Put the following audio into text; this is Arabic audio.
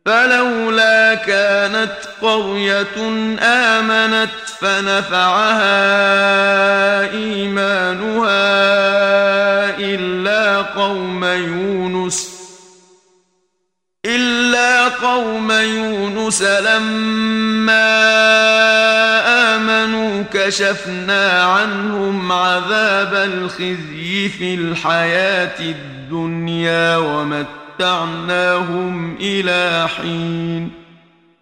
فلولا كانت قرية آمنت فنفعها إيمانها إلا قوم يونس لما آمنوا كشفنا عنهم عذاب الخزي في الحياة الدنيا ومتعناهم إلى حين